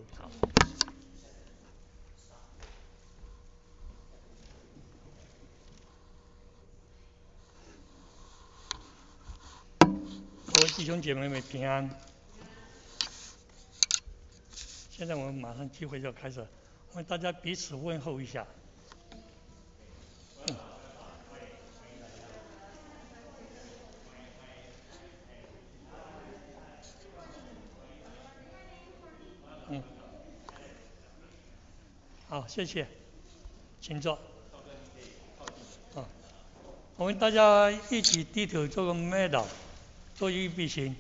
好。各位弟兄姐妹们平安。现在我们马上聚会就开始，我们大家彼此问候一下。好，谢谢，请坐。我们大家一起低头做个默祷，做预备心。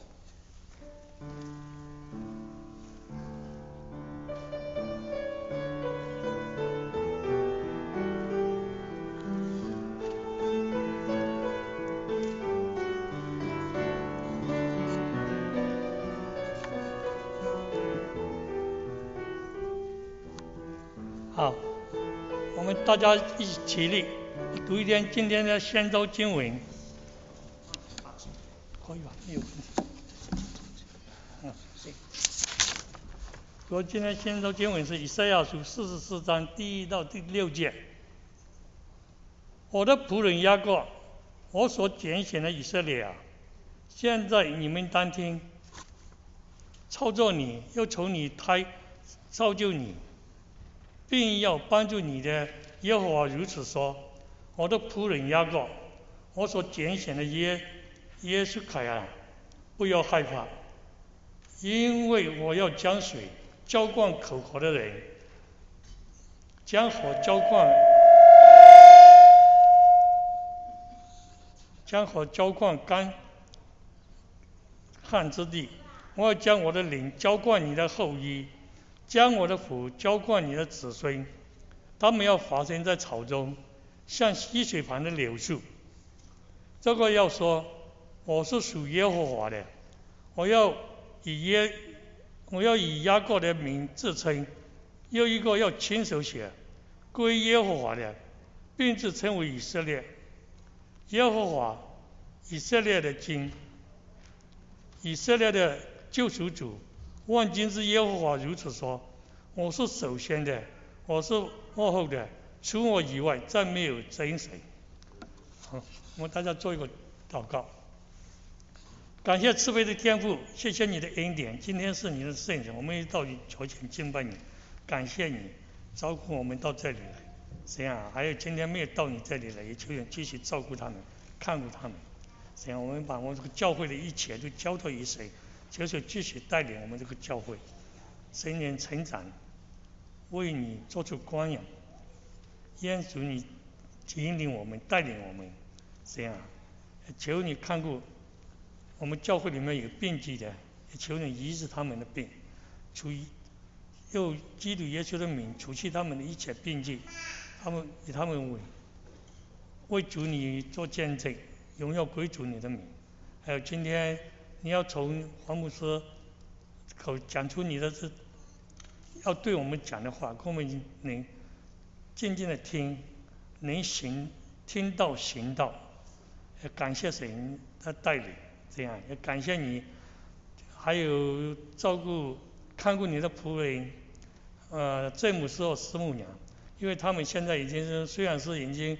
好，我们大家一起起立，读一点今天的宣召经文。可以吧？没有问题。我今天宣召经文是以赛亚书44章第1到第6节。我的仆人雅各，我所拣选的以色列啊，现在你们当听，操作你，又从你胎造就你，并要帮助你的耶和华如此说：我的仆人雅各，我所拣选的耶稣凯啊，不要害怕，因为我要将水浇灌口渴的人，将火浇灌干旱之地。我要将我的灵浇灌你的后裔，将我的福浇灌你的子孙。他们要发生在草中，像溪水旁的柳树。这个要说，我是属耶和华的，我要以雅各的名自称。又一个要亲手写归耶和华的，并自称为以色列。耶和华以色列的君，以色列的救赎主，万军之耶和华如此说：我是首先的，我是末后的，除我以外再没有真神。好，我们大家做一个祷告。感谢慈悲的天父，谢谢你的恩典，今天是你的圣日，我们到你脚前敬拜你，感谢你照顾我们到这里来。神啊，还有今天没有到你这里来，也求你继续照顾他们，看顾他们。神啊，我们把我们这个教会的一切都交托于神，求主继续带领我们这个教会神年成长，为你做出光阳，愿主你引领我们，带领我们。神啊，求你看顾我们教会里面有病疾的，也求你医治他们的病，用基督耶稣的名除去他们的一切病疾，以他们为主你做见证，荣耀归主你的名。还有今天你要从黄牧师口讲出你的要对我们讲的话，我们能静静的听，能听到行道。也感谢神的带领，这样也感谢你，还有看顾你的仆人，郑牧师和师母娘，因为他们现在虽然是已经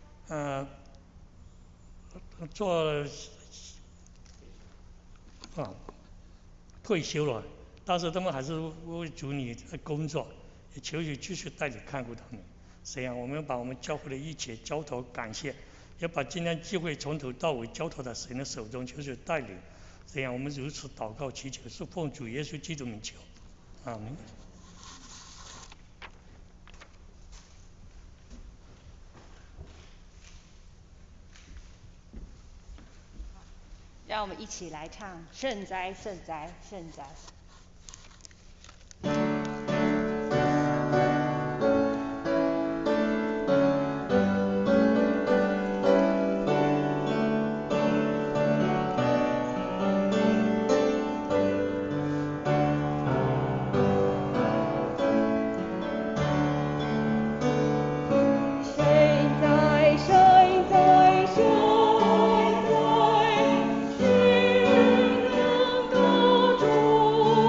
退休了，但是他们还是为主你工作，也求你继续带领看顾他们。这样我们把我们教会的一切交托感谢，也把今天机会从头到尾交托在神的手中，求主带领。这样我们如此祷告祈求，是奉主耶稣基督名求，阿们。 让我们一起来唱圣哉圣哉圣哉。 圣哉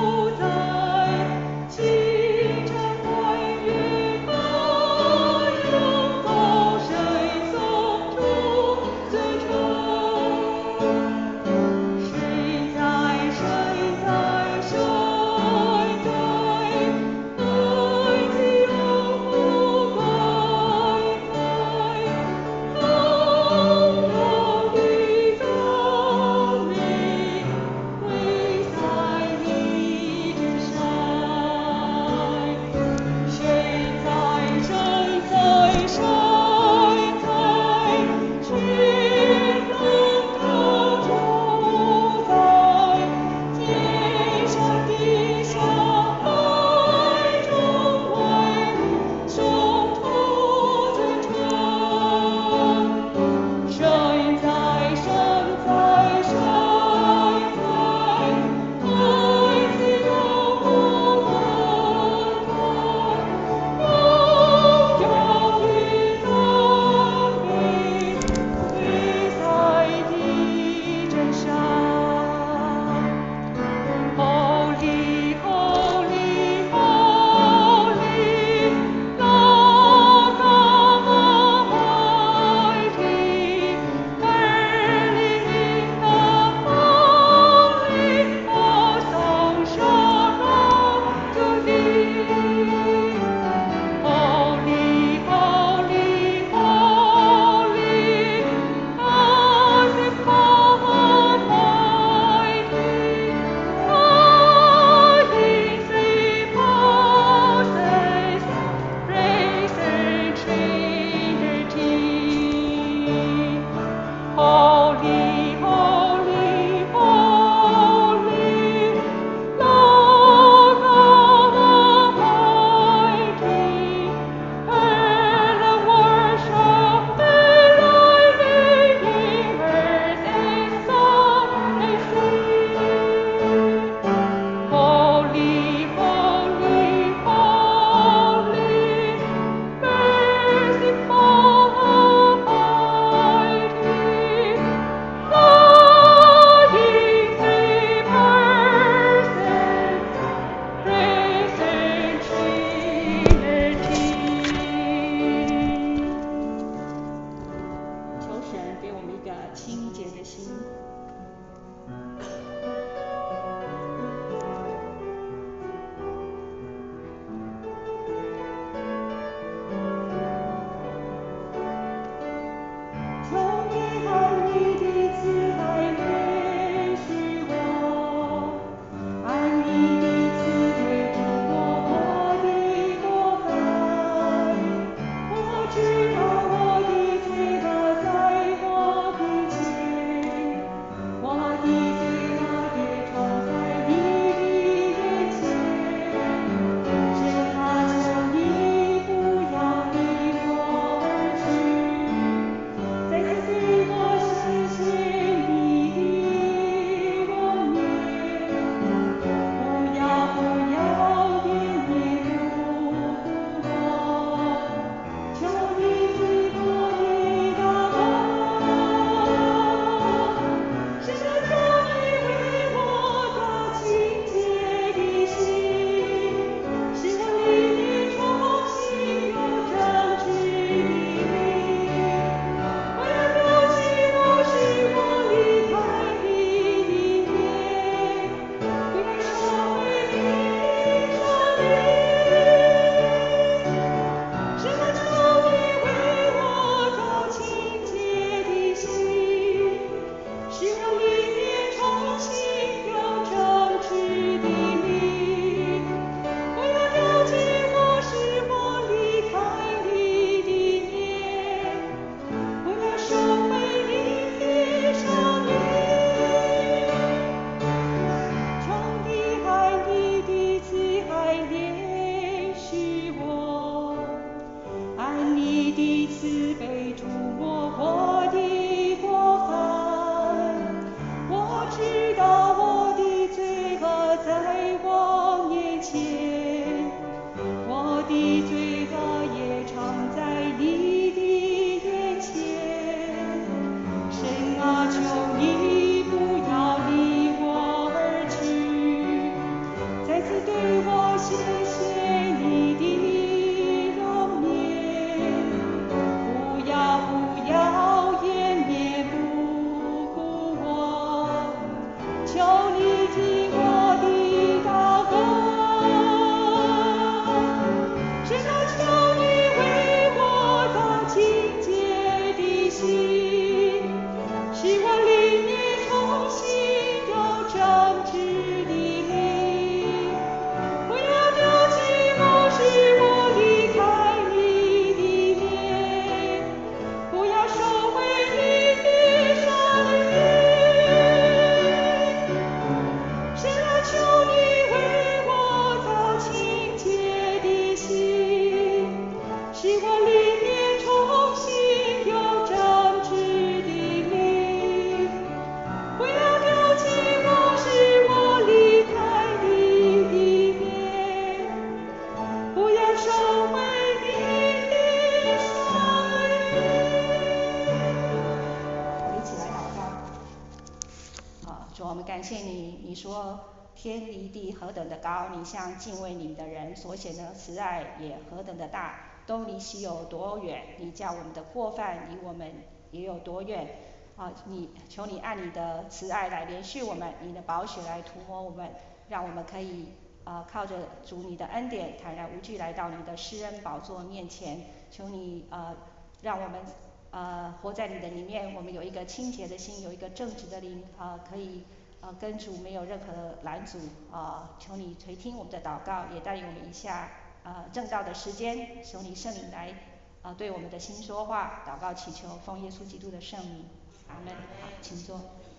你说天离地何等的高，你向敬畏你的人所显的慈爱也何等的大。东离西有多远，你叫我们的过犯离我们也有多远。求你按你的慈爱来连续我们，你的宝血来涂抹我们，让我们可以靠着主你的恩典，坦然无惧来到你的施恩宝座面前。求你让我们活在你的里面，我们有一个清洁的心，有一个正直的灵，可以跟主没有任何的拦阻。求你垂听我们的祷告，也带领我们一下正道的时间。求你圣灵来对我们的心说话。祷告祈求奉耶稣基督的圣名，阿门。好，请坐。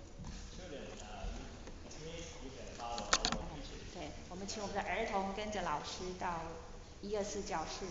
对，我们请我们的儿童跟着老师到124教室。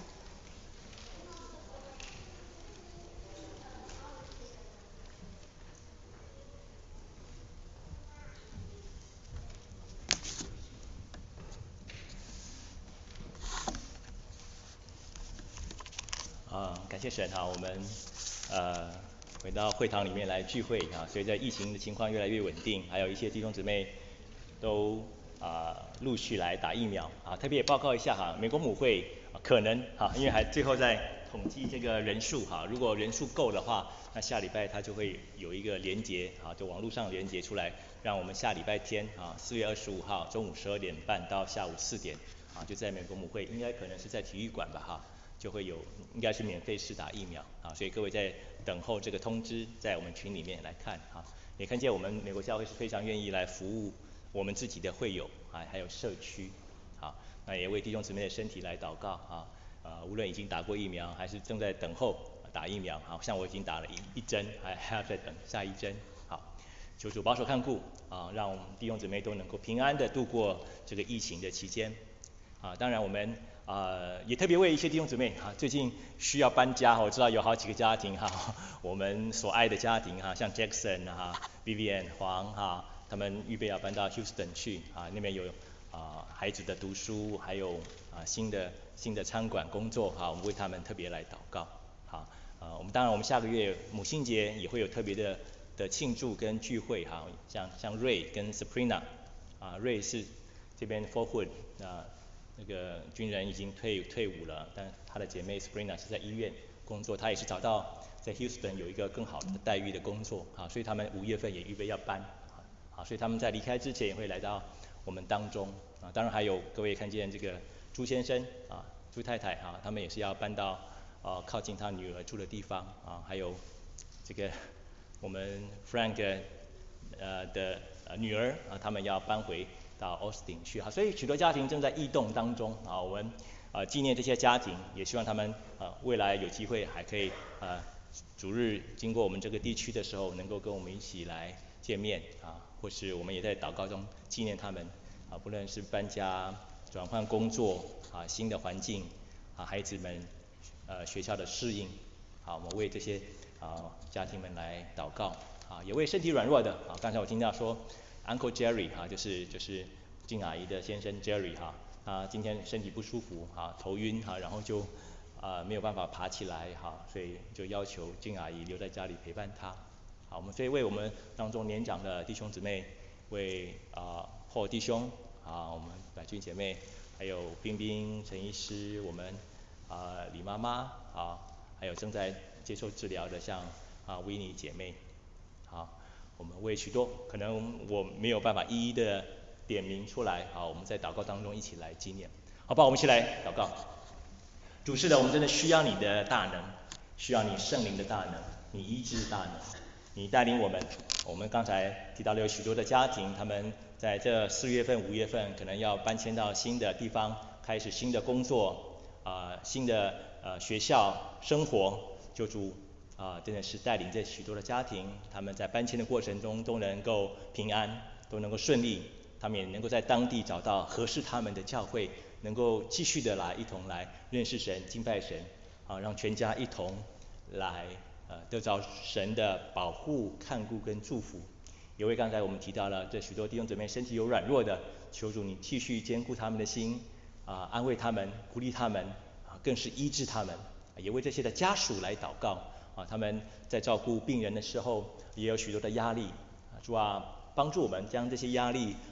感谢神哈，我们回到会堂里面来聚会啊。随着疫情的情况越来越稳定，还有一些弟兄姊妹都陆续来打疫苗啊。特别也报告一下哈，美国母会可能哈，因为还最后在统计这个人数哈，如果人数够的话，那下礼拜它就会有一个连结啊，就网络上连结出来，让我们下礼拜天啊4月25号中午12点半到下午4点啊，就在美国母会，应该可能是在体育馆吧哈。就会有应该是免费施打疫苗啊，所以各位在等候这个通知，在我们群里面来看啊，也看见我们美国教会是非常愿意来服务我们自己的会友啊，还有社区啊，那也为弟兄姊妹的身体来祷告啊，无论已经打过疫苗还是正在等候打疫苗，好像我已经打了一针，还要再等下一针，好，求主保守看顾啊，让我们弟兄姊妹都能够平安的度过这个疫情的期间啊，当然我们。也特别为一些弟兄姊妹最近需要搬家，我知道有好几个家庭我们所爱的家庭像 Jackson Vivian 黄他们预备要搬到 Houston 去那边有孩子的读书，还有新的餐馆工作我们为他们特别来祷告我们当然我们下个月母亲节也会有特别的庆祝跟聚会像 Ray 跟 Sabrina Ray 是这边 Fort Hood那个军人已经退伍了，但他的姐妹 Sabrina 是在医院工作，她也是找到在 Houston 有一个更好的待遇的工作所以他们5月份也预备要搬所以他们在离开之前也会来到我们当中当然还有各位看见这个朱先生朱太太他们也是要搬到靠近他女儿住的地方还有这个我们 Frank 的女儿他们要搬回到 Austin 去所以许多家庭正在异动当中我们纪念这些家庭，也希望他们未来有机会还可以主日经过我们这个地区的时候，能够跟我们一起来见面或是我们也在祷告中纪念他们不论是搬家、转换工作新的环境孩子们学校的适应我们为这些家庭们来祷告也为身体软弱的刚才我听到说 Uncle Jerry 就是静阿姨的先生 Jerry 他今天身体不舒服头晕然后就没有办法爬起来所以就要求静阿姨留在家里陪伴他我们所以为我们当中年长的弟兄姊妹，为霍弟兄我们百君姐妹，还有冰冰陈医师，我们李妈妈还有正在接受治疗的像维尼姐妹我们为许多可能我没有办法一一的点名出来我们在祷告当中一起来纪念好吧，我们一起来祷告。主是的，我们真的需要你的大能，需要你圣灵的大能，你医治的大能，你带领我们。我们刚才提到了有许多的家庭，他们在这4月份、5月份可能要搬迁到新的地方，开始新的工作新的学校生活。求主真的是带领这许多的家庭，他们在搬迁的过程中都能够平安，都能够顺利，他们也能够在当地找到合适他们的教会，能够继续的一同来认识神、敬拜神让全家一同来得着神的保护、看顾跟祝福。因为刚才我们提到了这许多弟兄姊妹身体有软弱的，求主你继续坚固他们的心安慰他们、鼓励他们更是医治他们。也为这些的家属来祷告他们在照顾病人的时候也有许多的压力主帮助我们将这些压力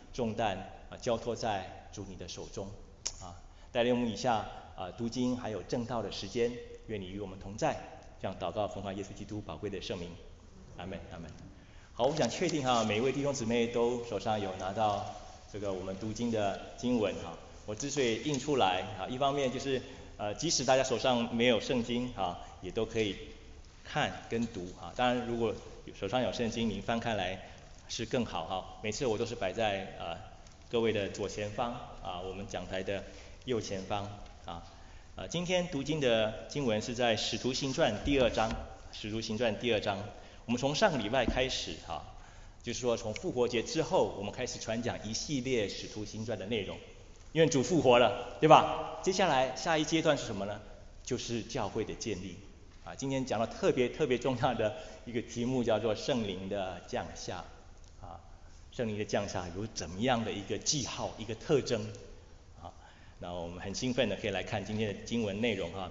重担交托在主你的手中带领我们以下读经还有正道的时间，愿你与我们同在，这样祷告奉靠耶稣基督宝贵的圣名，阿们阿们。好，我想确定每一位弟兄姊妹都手上有拿到这个我们读经的经文我之所以印出来一方面就是即使大家手上没有圣经也都可以看跟读当然如果手上有圣经您翻开来是更好每次我都是摆在各位的左前方我们讲台的右前方今天读经的经文是在使徒行传第2章，使徒行传第2章。我们从上个礼拜开始就是说从复活节之后，我们开始传讲一系列使徒行传的内容，因为主复活了，对吧？接下来下一阶段是什么呢？就是教会的建立今天讲到特别重要的一个题目，叫做圣灵的降下圣灵的降下有怎么样的一个记号，一个特征那我们很兴奋的可以来看今天的经文内容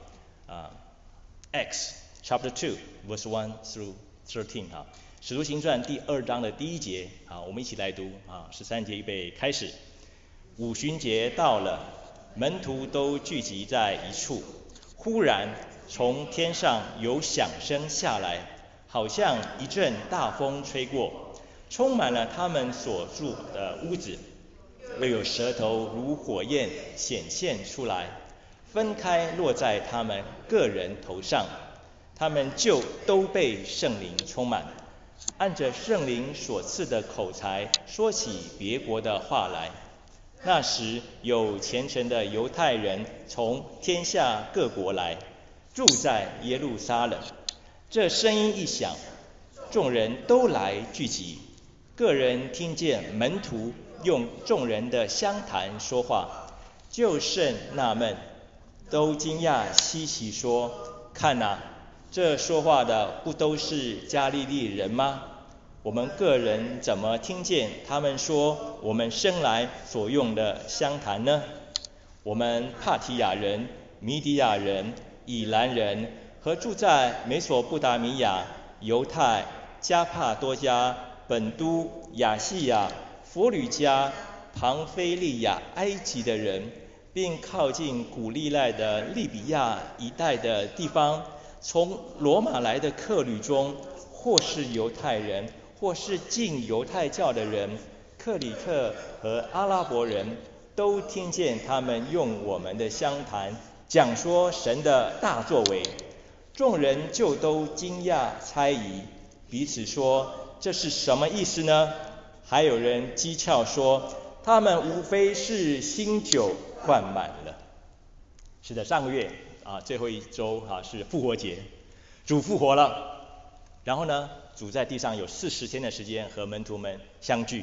Acts chapter 2 verse 1 through 13使徒行传第2章的第1节我们一起来读13节预备开始。五旬节到了，门徒都聚集在一处，忽然从天上有响声下来，好像一阵大风吹过，充满了他们所住的屋子，又有舌头如火焰显现出来，分开落在他们个人头上，他们就都被圣灵充满，按着圣灵所赐的口才说起别国的话来。那时有虔诚的犹太人从天下各国来，住在耶路撒冷。这声音一响，众人都来聚集，个人听见门徒用众人的乡谈说话，就甚纳闷，都惊讶稀奇说：看这说话的不都是加利利人吗？我们个人怎么听见他们说我们生来所用的乡谈呢？我们帕提亚人、米底亚人、以兰人和住在美索不达米亚、犹太、加帕多家、本都、亚细亚、弗吕家、庞菲利亚、埃及的人，并靠近古利奈的利比亚一带的地方，从罗马来的客旅中，或是犹太人，或是进犹太教的人，克里特和阿拉伯人，都听见他们用我们的乡谈讲说神的大作为，众人就都惊讶猜疑，彼此说：这是什么意思呢？还有人讥诮说：他们无非是新酒灌满了。是的，上个月最后一周是复活节，主复活了。然后呢，主在地上有40天的时间和门徒们相聚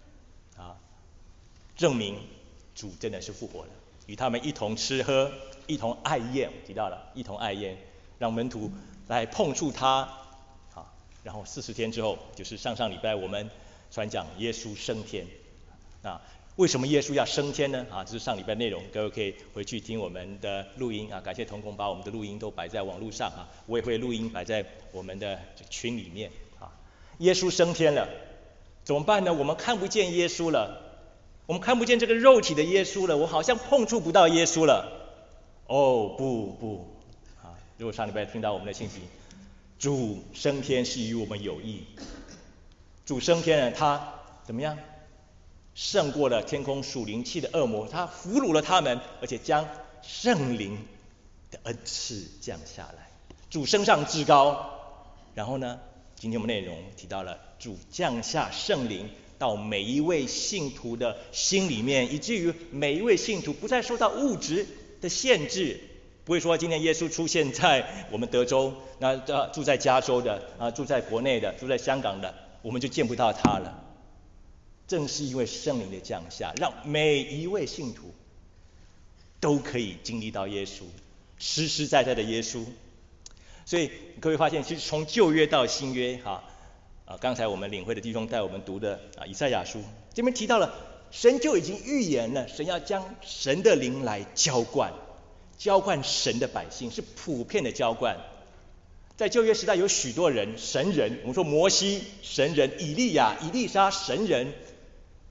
证明主真的是复活了，与他们一同吃喝，一同爱宴，提到了一同爱宴，让门徒来碰触他然后40天之后，就是上礼拜我们传讲耶稣升天为什么耶稣要升天呢？这是上礼拜内容，各位可以回去听我们的录音感谢同工把我们的录音都摆在网络上我也会录音摆在我们的群里面耶稣升天了，怎么办呢？我们看不见耶稣了，我们看不见这个肉体的耶稣了，我好像碰触不到耶稣了。不如果上礼拜听到我们的信息，主升天是与我们有益。主升天了，他怎么样？胜过了天空属灵气的恶魔，他俘虏了他们，而且将圣灵的恩赐降下来。主升上至高，然后呢，今天我们内容提到了主降下圣灵到每一位信徒的心里面，以至于每一位信徒不再受到物质的限制，不会说今天耶稣出现在我们德州，那住在加州的住在国内的，住在香港的，我们就见不到他了。正是因为圣灵的降下，让每一位信徒都可以经历到耶稣，实实在在的耶稣。所以各位发现，其实从旧约到新约刚才我们领会的弟兄带我们读的以赛亚书，这边提到了神就已经预言了，神要将神的灵来浇灌神的百姓，是普遍的浇灌。在旧约时代有许多人，神人，我们说摩西神人，以利亚、以利沙神人，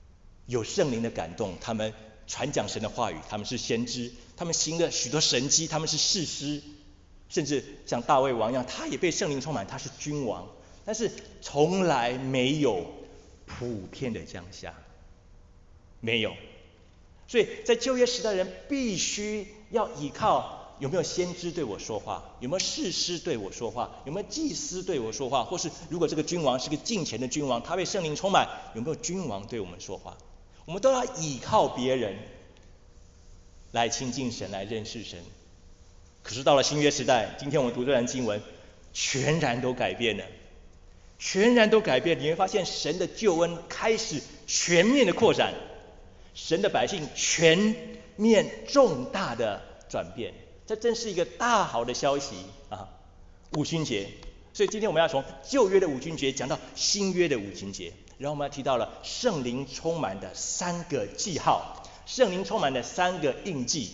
有圣灵的感动，他们传讲神的话语，他们是先知，他们行了许多神迹，他们是士师，甚至像大卫王一样，他也被圣灵充满，他是君王，但是从来没有普遍的降下，没有。所以在旧约时代的人必须要依靠有没有先知对我说话，有没有士师对我说话，有没有祭司对我说话，或是如果这个君王是个敬虔的君王，他被圣灵充满，有没有君王对我们说话，我们都要依靠别人来亲近神，来认识神。可是到了新约时代，今天我们读这段经文全然都改变了，全然都改变。你会发现神的救恩开始全面的扩展，神的百姓全面重大的转变，这真是一个大好的消息啊！五旬节，所以今天我们要从旧约的五旬节讲到新约的五旬节，然后我们要提到了圣灵充满的3个记号，圣灵充满的3个印记。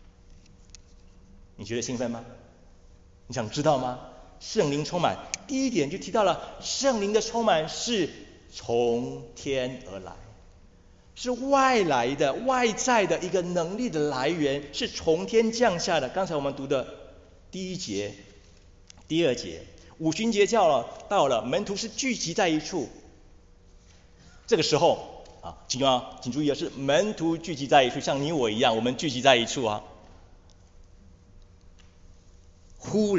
你觉得兴奋吗？你想知道吗？圣灵充满，第一点就提到了圣灵的充满是从天而来，是外来的、外在的一个能力的来源，是从天降下的。刚才我们读的第1节、第2节，五旬节到了，门徒是聚集在一处。这个时候啊，请注意的是，门徒聚集在一处，像你我一样，我们聚集在一处啊。忽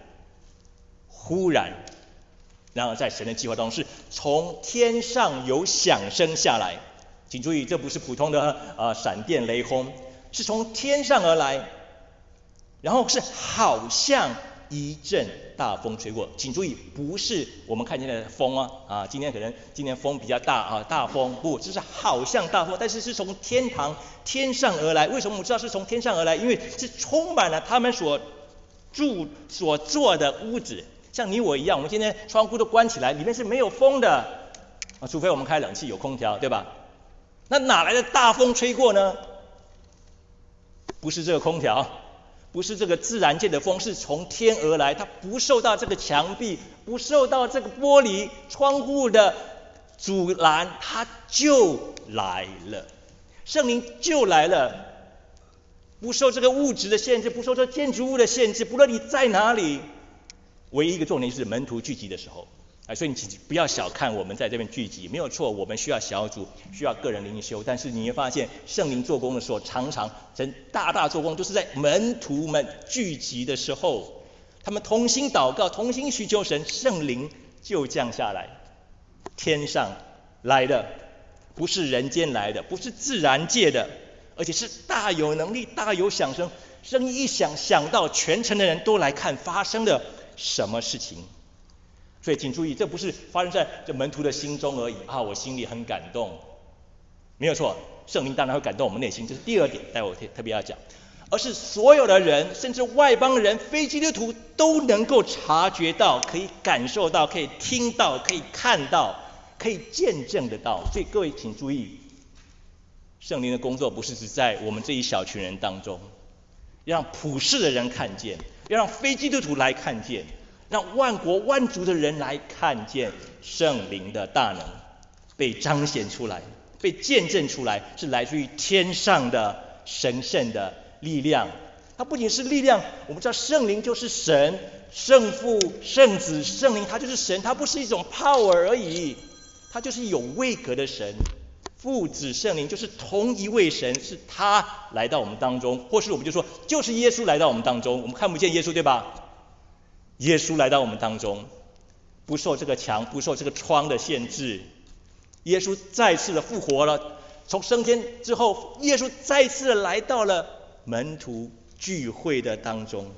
然，然后在神的计划当中，是从天上有响声下来。请注意，这不是普通的闪电雷轰，是从天上而来，然后是好像一阵大风吹过。请注意，不是我们看见的风啊，今天风比较大啊，大风不，这是好像大风，但是是从天上而来。为什么我们知道是从天上而来？因为是充满了他们所做的屋子，像你我一样，我们今天窗户都关起来，里面是没有风的啊，除非我们开冷气有空调，对吧？那哪来的大风吹过呢？不是这个空调，不是这个自然界的风，是从天而来，它不受到这个墙壁，不受到这个玻璃窗户的阻拦，它就来了，圣灵就来了，不受这个物质的限制，不受这建筑物的限制，不论你在哪里，唯一一个重点是门徒聚集的时候。所以你不要小看我们在这边聚集，没有错，我们需要小组，需要个人灵修，但是你会发现圣灵做工的时候，常常神大做工都是在门徒们聚集的时候，他们同心祷告，同心寻求神，圣灵就降下来，天上来的，不是人间来的，不是自然界的，而且是大有能力、大有响声，声音一响，响到全城的人都来看发生了什么事情。所以请注意，这不是发生在这门徒的心中而已啊！我心里很感动，没有错，圣灵当然会感动我们内心，这是第2点，待会我特别要讲。而是所有的人，甚至外邦人、非基督徒都能够察觉到，可以感受到，可以听到，可以看到，可以见证得到。所以各位请注意，圣灵的工作不是只在我们这一小群人当中，让普世的人看见，要让非基督徒来看见，让万国万族的人来看见圣灵的大能被彰显出来，被见证出来，是来自于天上的神圣的力量。它不仅是力量，我们知道圣灵就是神，圣父、圣子、圣灵，它就是神，它不是一种 power 而已，它就是有位格的神。父子圣灵就是同一位神，是他来到我们当中，或是我们就说就是耶稣来到我们当中，我们看不见耶稣，对吧？耶稣来到我们当中，不受这个墙、不受这个窗的限制。耶稣再次的复活了，从升天之后，耶稣再次的来到了门徒聚会的当中，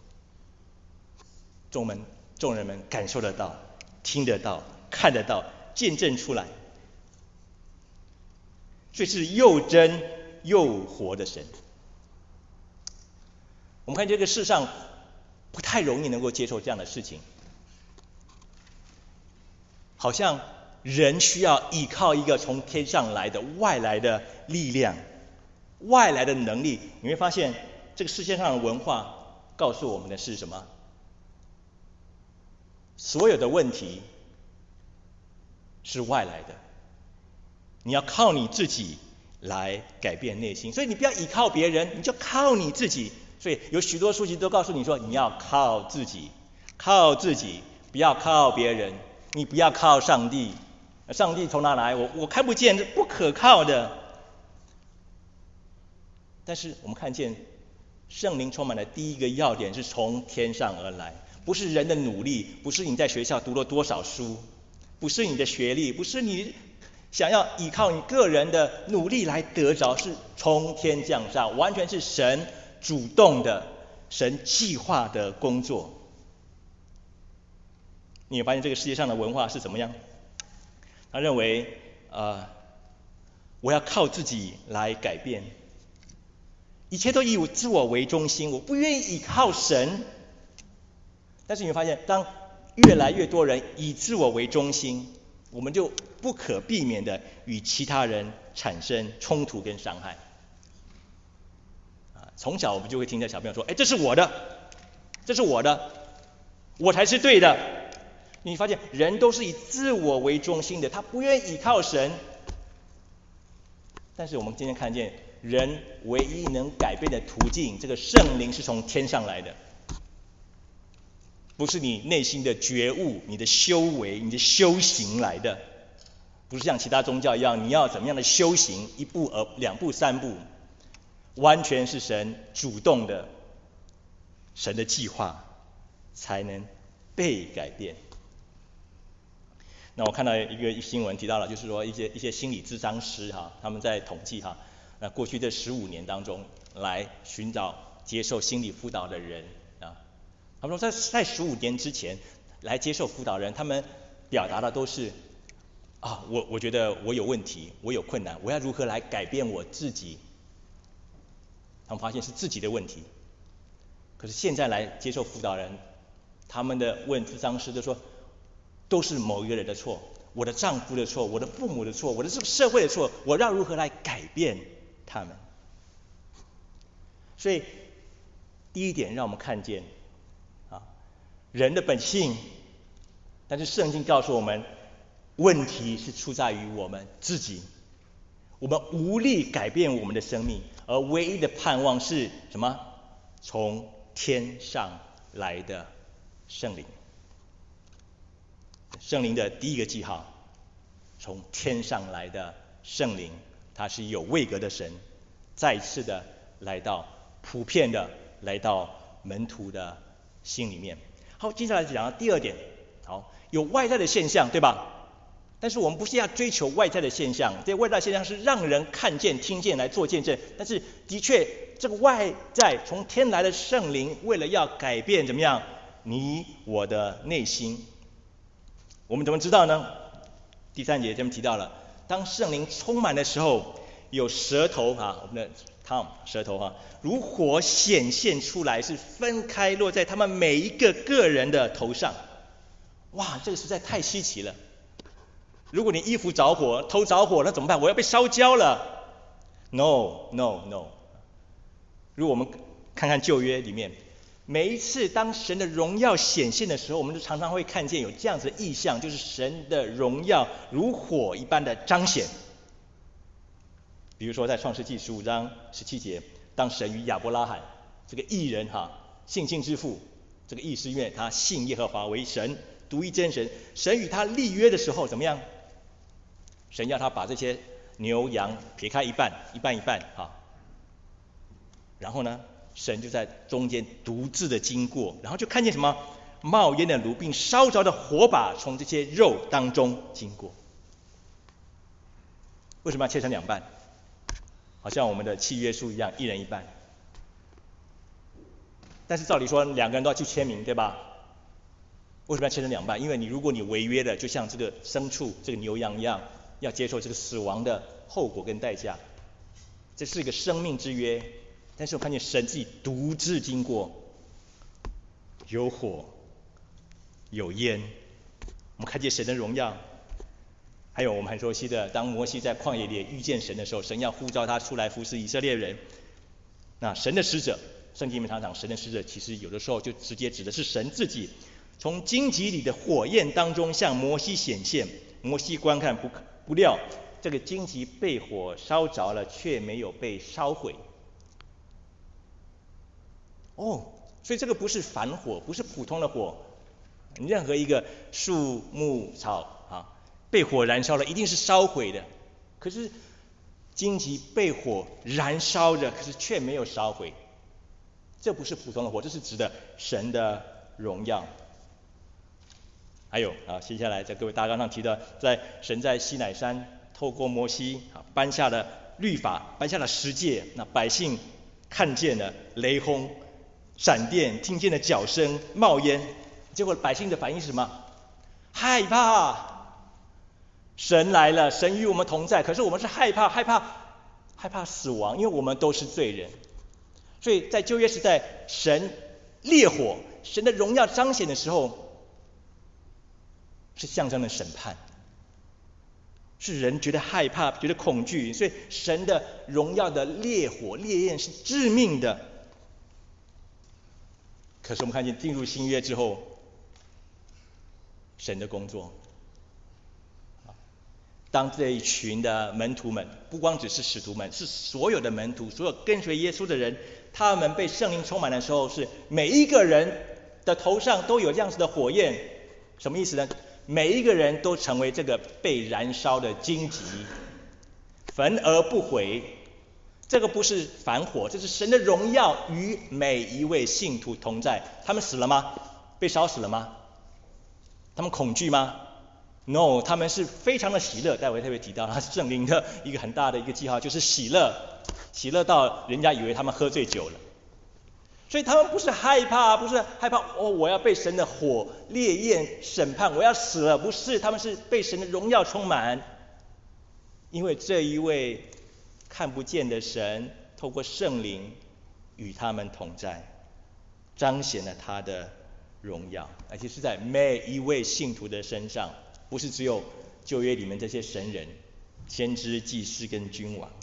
众人们感受得到、听得到、看得到、见证出来，所以是又真又活的神。我们看这个世上不太容易能够接受这样的事情，好像人需要依靠一个从天上来的外来的力量、外来的能力。你会发现这个世界上的文化告诉我们的是什么？所有的问题是外来的， 你要靠你自己来改变内心，所以你不要依靠别人，你就靠你自己。所以有许多书籍都告诉你说，你要靠自己，靠自己，不要靠别人，你不要靠上帝。上帝从哪来？我看不见，不可靠的。但是我们看见圣灵充满的第一个要点是从天上而来，不是人的努力，不是你在学校读了多少书，不是你的学历，不是你想要依靠你个人的努力来得着，是从天降下，完全是神主动的，神计划的工作。你也发现这个世界上的文化是怎么样？他认为我要靠自己来改变，一切都以自我为中心，我不愿意依靠神。但是你会发现，当越来越多人以自我为中心，我们就不可避免的与其他人产生冲突跟伤害。从小我们就会听到小朋友说，这是我的，这是我的，我才是对的。你发现人都是以自我为中心的，他不愿意依靠神。但是我们今天看见，人唯一能改变的途径，这个圣灵是从天上来的，不是你内心的觉悟、你的修为、你的修行来的，不是像其他宗教一样，你要怎么样的修行，一步两步三步，完全是神主动的，神的计划才能被改变。那我看到一个新闻提到了，就是说一些心理咨商师他们在统计那过去这15年当中来寻找接受心理辅导的人他们说在15年之前来接受辅导人，他们表达的都是我觉得我有问题，我有困难，我要如何来改变我自己。他们发现是自己的问题。可是现在来接受辅导人，他们的咨商师都说都是某一个人的错，我的丈夫的错，我的父母的错，我的这个社会的错，我要如何来改变他们。所以第一点让我们看见人的本性，但是圣经告诉我们，问题是出在于我们自己，我们无力改变我们的生命，而唯一的盼望是什么？从天上来的圣灵。圣灵的第一个记号，从天上来的圣灵，他是有位格的神，再次的来到，普遍的来到门徒的心里面。好，接下来讲到第二点，有外在的现象，对吧？但是我们不是要追求外在的现象，这外在现象是让人看见、听见来做见证。但是的确，这个外在从天来的圣灵，为了要改变怎么样你我的内心，我们怎么知道呢？第3节这边提到了，当圣灵充满的时候，有舌头我们的tongue舌头如火显现出来，是分开落在他们每一个个人的头上。哇，这个实在太稀奇了。如果你衣服着火，头着火，那怎么办？我要被烧焦了。No。 如果我们看看旧约里面，每一次当神的荣耀显现的时候，我们就常常会看见有这样子的意象，就是神的荣耀如火一般的彰显。比如说在创世纪15章17节，当神与亚伯拉罕这个义人信心之父，这个义是因为他信耶和华为神，独一真神，神与他立约的时候怎么样？神要他把这些牛羊撇开一半然后呢，神就在中间独自的经过，然后就看见什么？冒烟的炉并烧着的火把从这些肉当中经过。为什么要切成2半？好像我们的契约书一样，一人一半。但是照理说2个人都要去签名，对吧？为什么要切成2半？因为如果你违约了，就像这个牲畜、这个牛羊一样，要接受这个死亡的后果跟代价。这是一个生命之约。但是我看见神自己独自经过，有火有烟，我们看见神的荣耀。还有我们很熟悉的，当摩西在旷野里遇见神的时候，神要呼召他出来服侍以色列人。那神的使者，圣经里面常讲神的使者，其实有的时候就直接指的是神自己，从荆棘里的火焰当中向摩西显现。摩西观看不料这个荆棘被火烧着了，却没有被烧毁。所以这个不是凡火，不是普通的火。任何一个树木草被火燃烧了，一定是烧毁的。可是荆棘被火燃烧着，可是却没有烧毁。这不是普通的火，这是指的神的荣耀。还有接下来在各位大纲上提到，神在西乃山透过摩西颁下了律法，颁下了十诫，那百姓看见了雷轰、闪电，听见了脚声、冒烟，结果百姓的反应是什么？害怕。神来了，神与我们同在，可是我们是害怕死亡，因为我们都是罪人。所以在旧约时代，神烈火，神的荣耀彰显的时候，是象征的审判，是人觉得害怕，觉得恐惧，所以神的荣耀的烈火烈焰是致命的。可是我们看见进入新约之后，神的工作，当这一群的门徒们，不光只是使徒们，是所有的门徒，所有跟随耶稣的人，他们被圣灵充满的时候，是每一个人的头上都有这样子的火焰。什么意思呢？每一个人都成为这个被燃烧的荆棘，焚而不毁。这个不是凡火，这是神的荣耀与每一位信徒同在。他们死了吗？被烧死了吗？他们恐惧吗？ No， 他们是非常的喜乐。待会特别提到，他是圣灵的一个很大的一个记号，就是喜乐，喜乐到人家以为他们喝醉酒了。所以他们不是害怕，我要被神的火烈焰审判，我要死了，不是，他们是被神的荣耀充满，因为这一位看不见的神透过圣灵与他们同在，彰显了他的荣耀，而且是在每一位信徒的身上，不是只有旧约里面这些神人、先知、祭司跟君王。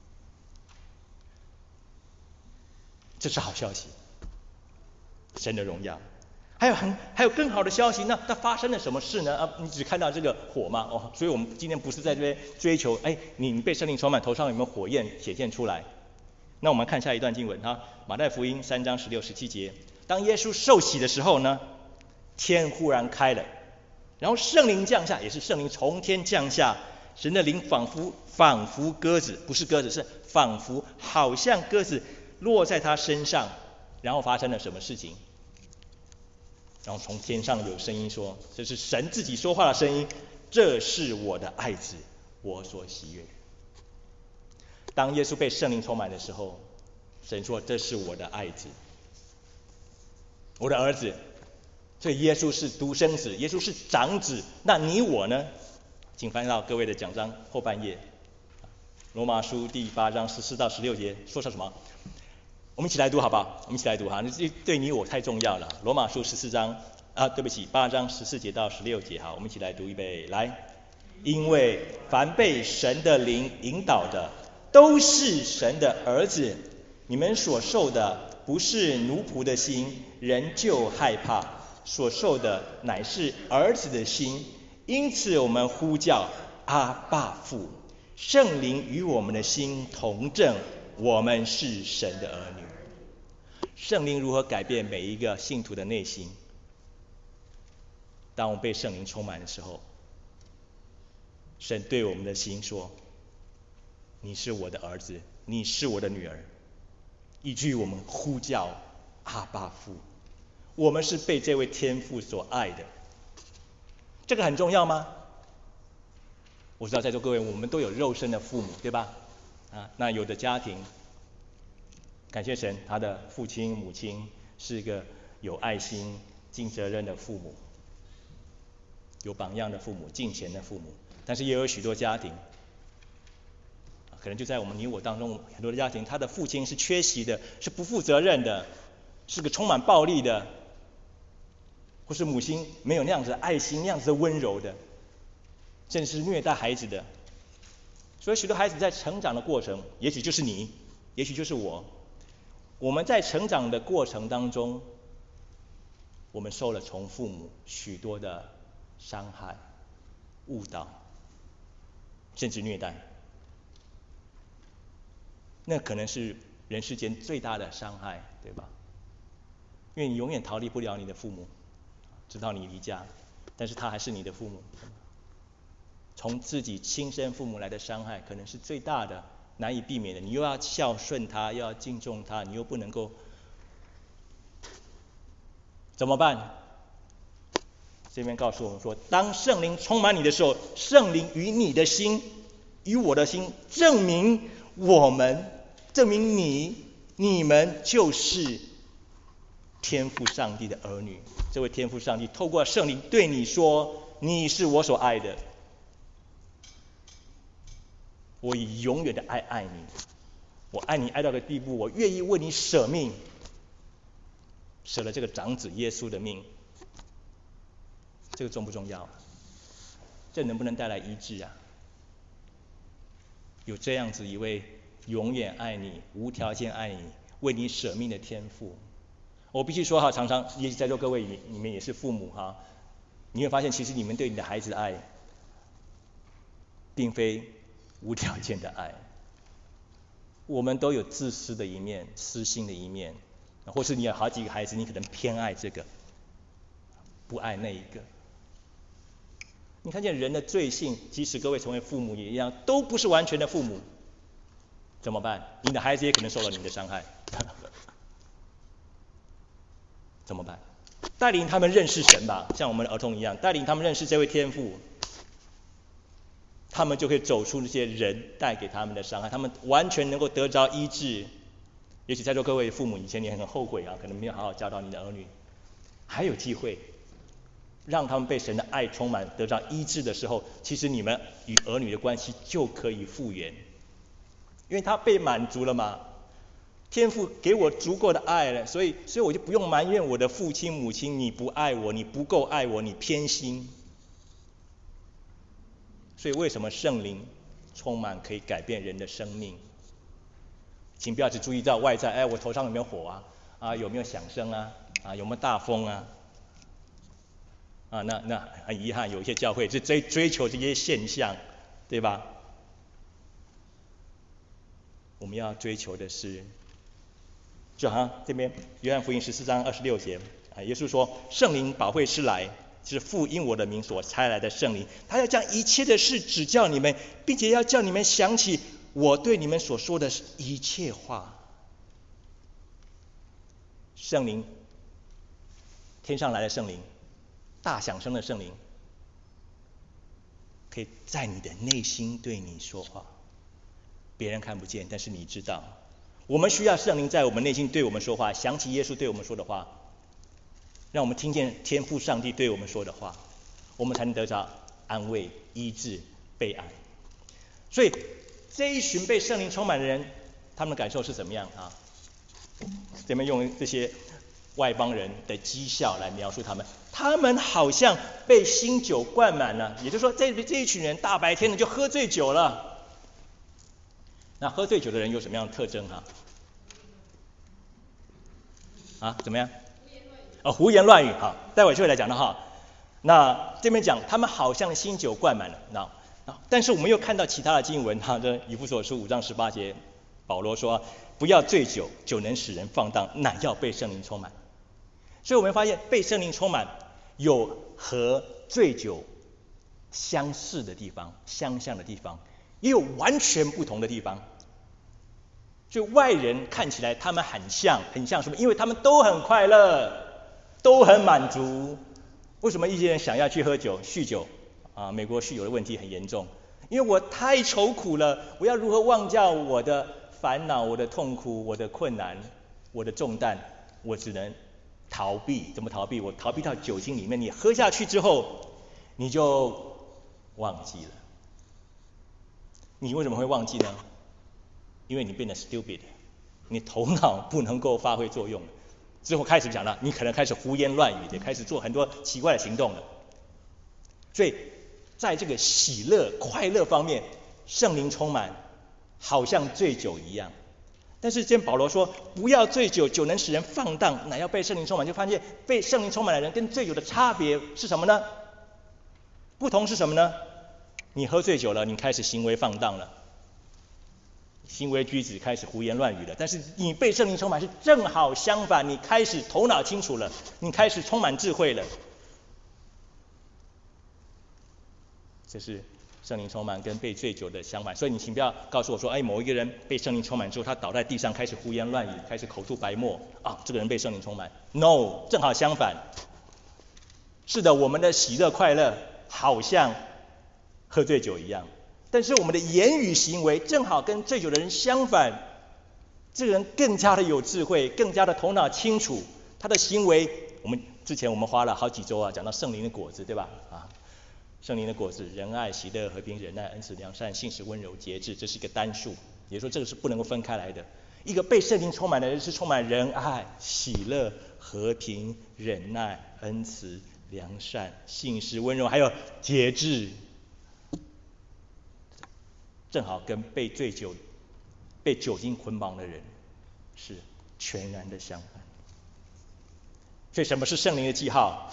这是好消息，神的荣耀。还有更好的消息，那发生了什么事呢？你只看到这个火吗？所以我们今天不是在这边追求，你被圣灵充满，头上有没有火焰显现出来？那我们看下一段经文马太福音3章16、17节，当耶稣受洗的时候呢，天忽然开了，然后圣灵降下，也是圣灵从天降下，神的灵仿佛鸽子，不是鸽子，是仿佛好像鸽子落在他身上。然后发生了什么事情？然后从天上有声音说，这是神自己说话的声音，这是我的爱子，我所喜悦。当耶稣被圣灵充满的时候，神说，这是我的爱子，我的儿子。所以耶稣是独生子，耶稣是长子，那你我呢？请翻到各位的讲章后半页，罗马书第8章14到16节说什么？我们一起来读好不好？我们一起来读这对你我太重要了。罗马书8章14节到16节，好，我们一起来读，预备来。因为凡被神的灵引导的，都是神的儿子。你们所受的不是奴仆的心，人就害怕；所受的乃是儿子的心。因此我们呼叫阿爸父，圣灵与我们的心同证，我们是神的儿女。圣灵如何改变每一个信徒的内心？当我们被圣灵充满的时候，神对我们的心说，你是我的儿子，你是我的女儿，以至于我们呼叫阿爸父，我们是被这位天父所爱的。这个很重要吗？我知道在座各位我们都有肉身的父母，对吧？那有的家庭感谢神，他的父亲母亲是一个有爱心尽责任的父母，有榜样的父母，敬虔的父母。但是也有许多家庭可能就在你我当中，很多的家庭他的父亲是缺席的，是不负责任的，是个充满暴力的，或是母亲没有那样子的爱心，那样子的温柔的，甚至是虐待孩子的。所以许多孩子在成长的过程，也许就是你，也许就是我们在成长的过程当中，我们受了从父母许多的伤害、误导， 甚至虐待，那可能是人世间最大的伤害，对吧？因为你永远逃离不了你的父母，直到你离家，但是他还是你的父母。从自己亲生父母来的伤害可能是最大的，难以避免的。你又要孝顺他，又要敬重他，你又不能够，怎么办？这边告诉我们说，当圣灵充满你的时候，圣灵与你的心，与我的心，证明你们就是天父上帝的儿女。这位天父上帝透过圣灵对你说，你是我所爱的，我以永远的爱你，我爱你爱到个地步，我愿意为你舍命，舍了这个长子耶稣的命。这个重不重要？这能不能带来医治啊？有这样子一位永远爱你、无条件爱你、为你舍命的天父。我必须说哈，常常也许在座各位你们也是父母哈，你会发现其实你们对你的孩子的爱，并非无条件的爱。我们都有自私的一面、私心的一面，或是你有好几个孩子，你可能偏爱这个，不爱那一个。你看见人的罪性，即使各位成为父母也一样，都不是完全的父母，怎么办？你的孩子也可能受到你的伤害，怎么办？带领他们认识神吧，像我们的儿童一样，带领他们认识这位天父，他们就可以走出那些人带给他们的伤害，他们完全能够得着医治。也许在座各位父母以前你很后悔啊，可能没有好好教导你的儿女，还有机会让他们被神的爱充满，得到医治的时候，其实你们与儿女的关系就可以复原，因为他被满足了嘛。天父给我足够的爱了，所以我就不用埋怨我的父亲母亲，你不爱我，你不够爱我，你偏心。所以为什么圣灵充满可以改变人的生命？请不要只注意到外在，我头上有没有火啊，有没有响声啊，有没有大风啊？那很遗憾，有一些教会是追求这些现象，对吧？我们要追求的是，就好像这边约翰福音14章26节，耶稣说：“圣灵保惠师来，是父因我的名所差来的圣灵，他要将一切的事指教你们，并且要叫你们想起我对你们所说的一切话。”圣灵，天上来的圣灵，大响声的圣灵，可以在你的内心对你说话，别人看不见，但是你知道。我们需要圣灵在我们内心对我们说话，想起耶稣对我们说的话，让我们听见天父上帝对我们说的话，我们才能得到安慰、医治、被爱。所以这一群被圣灵充满的人，他们的感受是怎么样啊？这边用这些外邦人的讥笑来描述他们，他们好像被新酒灌满了，也就是说这一群人大白天的就喝醉酒了。那喝醉酒的人有什么样的特征怎么样？胡言乱语哈，待会就会来讲的哈。那这边讲他们好像新酒灌满了，但是我们又看到其他的经文哈，这以弗所书5章18节，保罗说：“不要醉酒，酒能使人放荡，乃要被圣灵充满。”所以我们发现被圣灵充满有和醉酒相似的地方、相像的地方，也有完全不同的地方。所以外人看起来他们很像什么？因为他们都很快乐，都很满足。为什么一些人想要去喝酒、酗酒美国酗酒的问题很严重，因为我太愁苦了，我要如何忘掉我的烦恼、我的痛苦、我的困难、我的重担？我只能逃避。怎么逃避？我逃避到酒精里面。你喝下去之后，你就忘记了。你为什么会忘记呢？因为你变得 stupid， 你头脑不能够发挥作用了。之后开始讲了，你可能开始胡言乱语的，开始做很多奇怪的行动了。所以在这个喜乐、快乐方面，圣灵充满，好像醉酒一样。但是这保罗说，不要醉酒，酒能使人放荡，乃要被圣灵充满。就发现被圣灵充满的人跟醉酒的差别是什么呢？不同是什么呢？ 你喝醉酒了，你开始行为放荡了，行为举止开始胡言乱语了。但是你被圣灵充满是正好相反，你开始头脑清楚了，你开始充满智慧了。这是圣灵充满跟被醉酒的相反。所以你请不要告诉我说，某一个人被圣灵充满之后，他倒在地上开始胡言乱语，开始口吐白沫啊，这个人被圣灵充满。No， 正好相反。是的，我们的喜乐快乐好像喝醉酒一样，但是我们的言语行为正好跟醉酒的人相反。这个人更加的有智慧，更加的头脑清楚，他的行为，之前我们花了好几周啊，讲到圣灵的果子，对吧？圣灵的果子，仁爱、喜乐、和平、忍耐、恩慈、良善、信实、温柔、节制，这是一个单数，也就是说这个是不能够分开来的。一个被圣灵充满的人是充满仁爱、喜乐、和平、忍耐、恩慈、良善、信实、温柔，还有节制，正好跟被酒精捆绑的人是全然的相反。所以什么是圣灵的记号？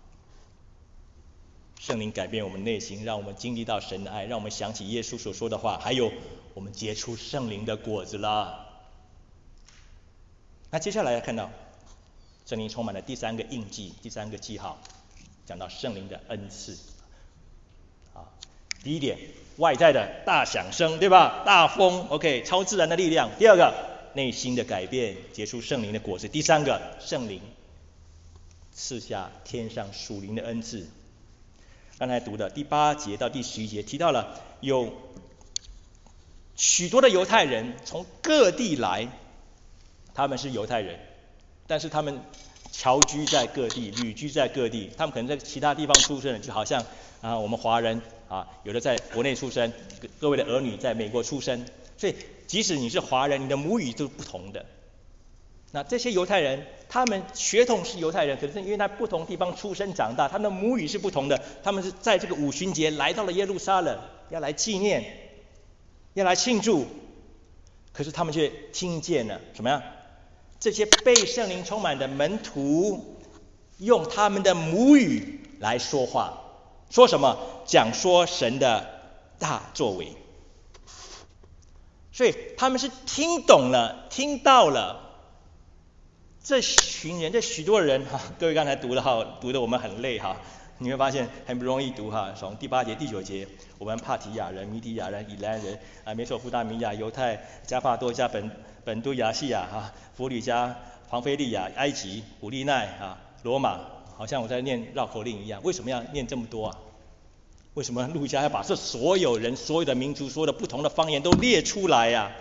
圣灵改变我们内心，让我们经历到神的爱，让我们想起耶稣所说的话，还有我们结出圣灵的果子啦。那接下来要看到圣灵充满了第三个印记，第三个记号，讲到圣灵的恩赐。第一点，外在的大响声，对吧？大风 ，OK， 超自然的力量。第二个，内心的改变，结出圣灵的果子。第三个，圣灵赐下天上属灵的恩赐。刚才读的第8节到第11节提到了有许多的犹太人从各地来，他们是犹太人，但是他们侨居在各地，旅居在各地，他们可能在其他地方出生的，就好像我们华人有的在国内出生，各位的儿女在美国出生，所以即使你是华人，你的母语都是不同的。那这些犹太人，他们血统是犹太人，可是因为在不同地方出生长大，他们的母语是不同的。他们是在这个五旬节来到了耶路撒冷，要来纪念，要来庆祝，可是他们却听见了什么呀？这些被圣灵充满的门徒用他们的母语来说话，说什么？讲说神的大作为。所以他们是听懂了，听到了。这群人，这许多人各位刚才读的我们很累你会发现很不容易读从第8节、第9节，我们帕提亚人、米底亚人、以兰人美索不达米亚、犹太、加帕多加、本都亚西亚弗吕加、庞菲利亚、埃及、古利奈罗马，好像我在念绕口令一样。为什么要念这么多为什么路加要把这所有人、所有的民族、所有的不同的方言都列出来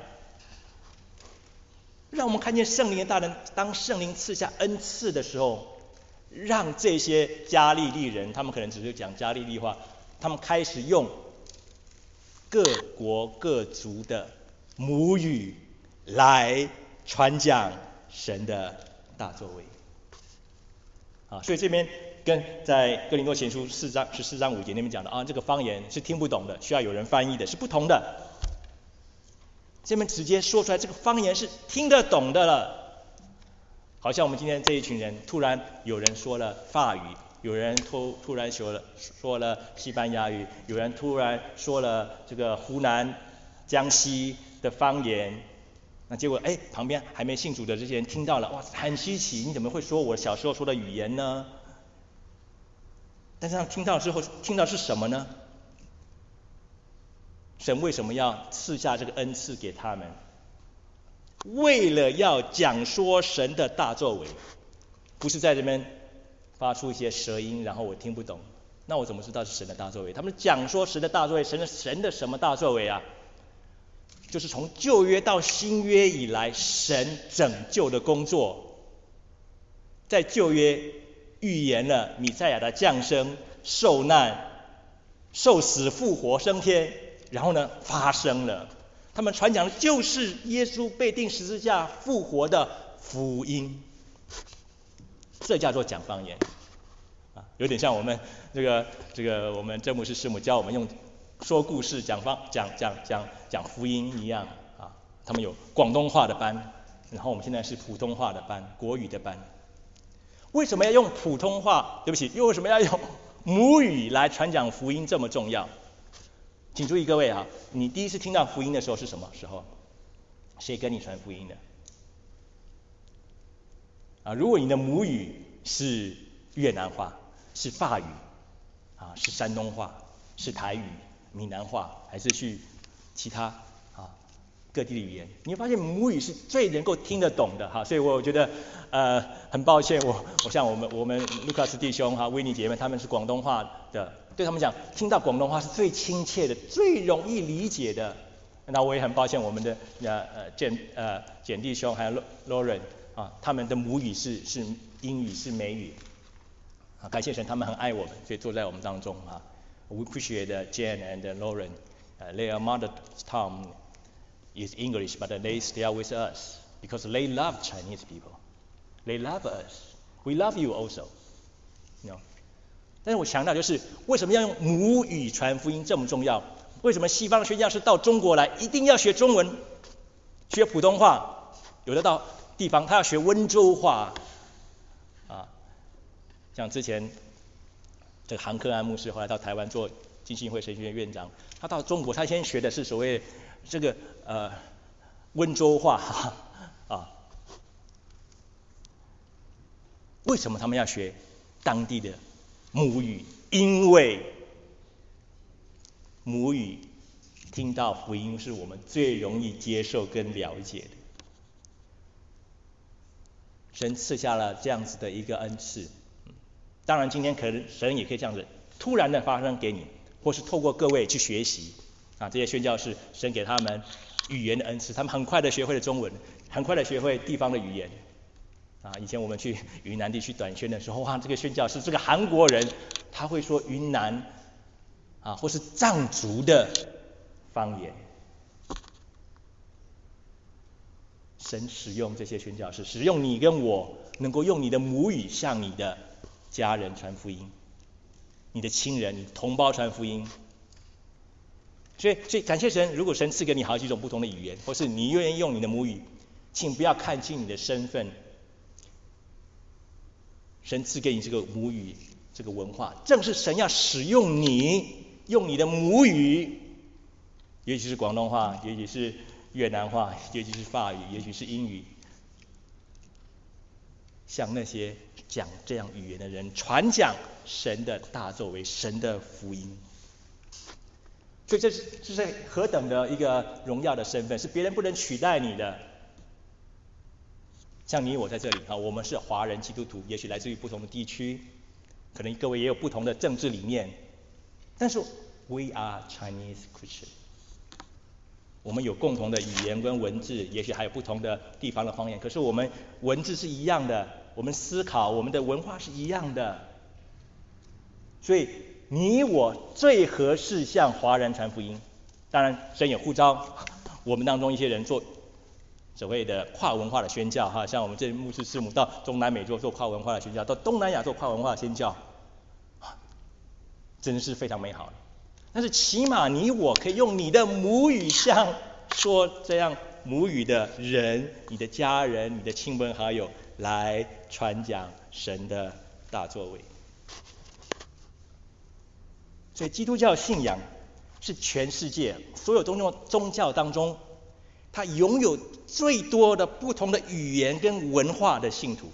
让我们看见圣灵的大能。当圣灵赐下恩赐的时候，让这些加利利人，他们可能只是讲加利利话，他们开始用各国各族的母语来传讲神的大作为所以这边跟在哥林多前书14章5节那边讲的这个方言是听不懂的，需要有人翻译的，是不同的。这边直接说出来，这个方言是听得懂的了。好像我们今天这一群人，突然有人说了法语，有人突然说了西班牙语，有人突然说了这个湖南、江西的方言。那结果旁边还没信主的这些人听到了，哇，很稀奇，你怎么会说我小时候说的语言呢？但是他们听到之后，听到是什么呢？神为什么要赐下这个恩赐给他们？为了要讲说神的大作为，不是在这边发出一些舌音，然后我听不懂，那我怎么知道是神的大作为？他们讲说神的大作为，神的什么大作为就是从旧约到新约以来，神拯救的工作。在旧约预言了弥赛亚的降生、受难、受死、复活、升天，然后呢发生了。他们传讲的就是耶稣被钉十字架复活的福音，这叫做讲方言有点像我们这个我们郑牧师师母教我们用说故事讲福音一样他们有广东话的班，然后我们现在是普通话的班，国语的班。为什么要用普通话？对不起，又为什么要用母语来传讲福音这么重要？ 请注意各位啊，你第一次听到福音的时候是什么时候？谁跟你传福音的？如果你的母语是越南话、是法语是山东话、是台语、闽南话，还是去其他各地的语言，你会发现母语是最能够听得懂的所以我觉得很抱歉，我像我们卢卡斯弟兄维尼姐妹他们是广东话的，对他们讲听到广东话是最亲切的、最容易理解的。那我也很抱歉我们的简弟兄还有 Lauren 他们的母语是英语是美语感谢神他们很爱我们，所以坐在我们当中We appreciate Jen and Lauren. Their mother tongue is English, but they stay with us because they love Chinese people. They love us. We love you also. You know? 但是我强调就是为什么要用母语传福音这么重要？为什么西方宣教士到中国来一定要学中文、学普通话？有的到地方他要学温州话像之前这个韩克安牧师后来到台湾做浸信会神学院院长，他到中国他先学的是所谓这个温州话为什么他们要学当地的母语？因为母语听到福音是我们最容易接受跟了解的。神赐下了这样子的一个恩赐，当然今天可能神也可以这样子突然的发生给你，或是透过各位去学习这些宣教士神给他们语言的恩赐，他们很快的学会了中文，很快的学会地方的语言以前我们去云南地区短宣的时候这个宣教士这个韩国人他会说云南或是藏族的方言。神使用这些宣教士，使用你跟我能够用你的母语向你的家人传福音，你的亲人、你的同胞传福音。所以感谢神，如果神赐给你好几种不同的语言，或是你愿意用你的母语，请不要看轻你的身份。神赐给你这个母语，这个文化，正是神要使用你，用你的母语，也许是广东话，也许是越南话，也许是法语，也许是英语，向那些讲这样语言的人传讲神的大作为，神的福音。所以这是何等的一个荣耀的身份，是别人不能取代你的。像你我在这里我们是华人基督徒，也许来自于不同的地区，可能各位也有不同的政治理念，但是 we are Chinese Christian。我们有共同的语言跟文字，也许还有不同的地方的方言，可是我们文字是一样的，我们思考，我们的文化是一样的。所以你我最合适向华人传福音。当然神也呼召我们当中一些人做所谓的跨文化的宣教像我们这牧师师母到中南美洲做跨文化的宣教，到东南亚做跨文化的宣教，真的是非常美好的。但是起码你我可以用你的母语向说这样母语的人，你的家人，你的亲朋好友来传讲神的大作为。所以基督教信仰是全世界所有宗教当中它拥有最多的不同的语言跟文化的信徒。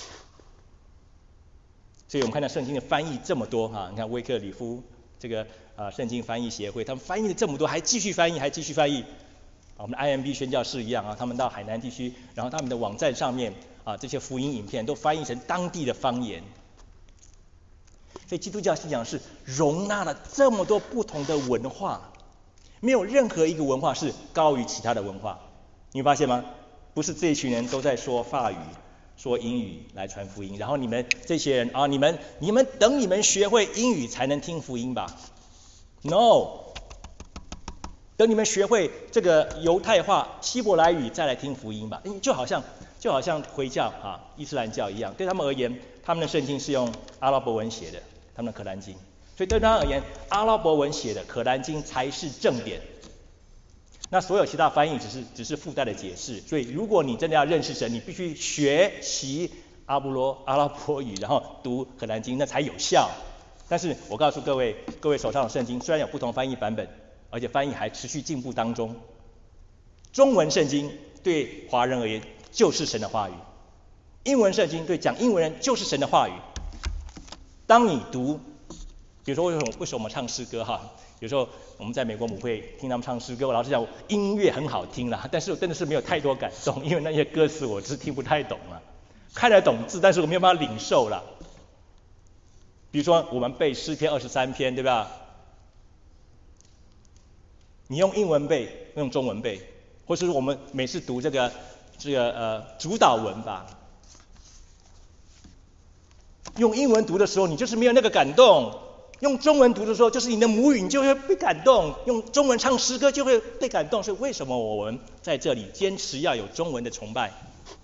所以我们看到圣经的翻译这么多你看威克里夫这个圣经翻译协会，他们翻译了这么多，还继续翻译我们的 IMB 宣教士一样他们到海南地区，然后他们的网站上面这些福音影片都翻译成当地的方言。所以基督教信仰是容纳了这么多不同的文化，没有任何一个文化是高于其他的文化。你发现吗？不是这一群人都在说法语说英语来传福音，然后你们这些人你们等你们学会英语才能听福音吧。 No， 等你们学会这个犹太话希伯来语再来听福音吧。就好像回教伊斯兰教一样，对他们而言他们的圣经是用阿拉伯文写的，他们的可兰经，所以对他而言阿拉伯文写的可兰经才是正典，那所有其他翻译只是附带的解释。所以如果你真的要认识神，你必须学习阿拉伯语，然后读可兰经，那才有效。但是我告诉各位手上的圣经虽然有不同翻译版本而且翻译还持续进步当中。中文圣经对华人而言就是神的话语，英文圣经对讲英文人就是神的话语。当你读，比如说为什么我们唱诗歌哈？有时候我们在美国母会听他们唱诗歌，我老实讲，音乐很好听啦，但是我真的是没有太多感动，因为那些歌词我是听不太懂了，看得懂字，但是我没有办法领受了。比如说我们背诗篇23篇，对吧？你用英文背，用中文背，或是我们每次读这个主导文吧，用英文读的时候，你就是没有那个感动；用中文读的时候，就是你的母语，你就会被感动；用中文唱诗歌就会被感动。所以为什么我们在这里坚持要有中文的崇拜？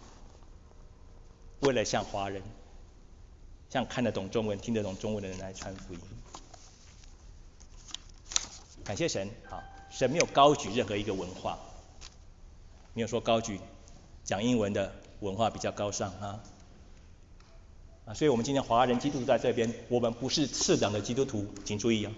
为了向华人，向看得懂中文、听得懂中文的人来传福音。感谢神，好，神没有高举任何一个文化，没有说高举讲英文的文化比较高尚所以我们今天华人基督徒在这边，我们不是次等的基督徒，请注意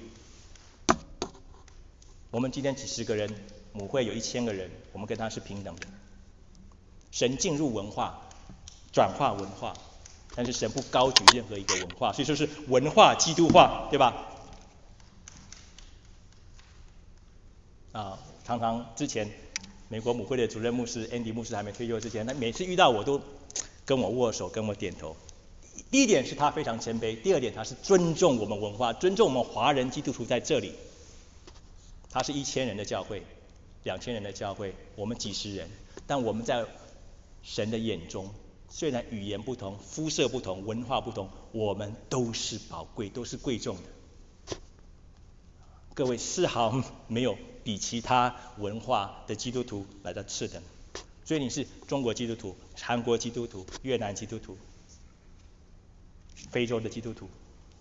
我们今天几十个人，母会有1000个人，我们跟他是平等的。神进入文化，转化文化，但是神不高举任何一个文化，所以说是文化基督化，对吧？常常之前美国母会的主任牧师 Andy 牧师还没退休之前，他每次遇到我都跟我握手，跟我点头。第一点是他非常谦卑，第二点他是尊重我们文化，尊重我们华人基督徒在这里。他是1000人的教会，2000人的教会，我们几十人，但我们在神的眼中，虽然语言不同、肤色不同、文化不同，我们都是宝贵，都是贵重的。各位丝毫没有比其他文化的基督徒来的次等，所以你是中国基督徒、韩国基督徒、越南基督徒、非洲的基督徒，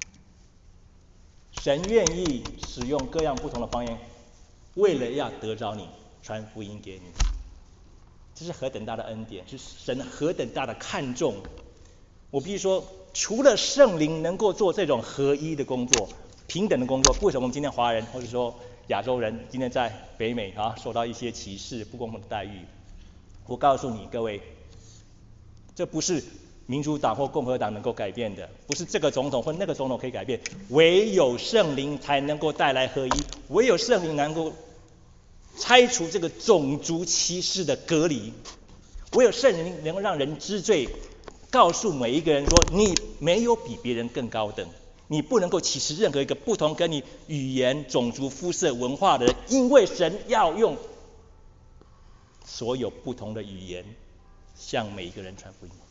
神愿意使用各样不同的方言，为了要得着你，传福音给你。这是何等大的恩典，是神何等大的看重。我必须说，除了圣灵能够做这种合一的工作、平等的工作，为什么我们今天华人或者说亚洲人今天在北美受到一些歧视、不公平的待遇？我告诉你各位，这不是民主党或共和党能够改变的，不是这个总统或那个总统可以改变，唯有圣灵才能够带来合一，唯有圣灵能够拆除这个种族歧视的隔离，唯有圣灵能够让人知罪，告诉每一个人说，你没有比别人更高等，你不能够歧视任何一个不同跟你语言、种族、肤色、文化的人，因为神要用所有不同的语言向每一个人传福音。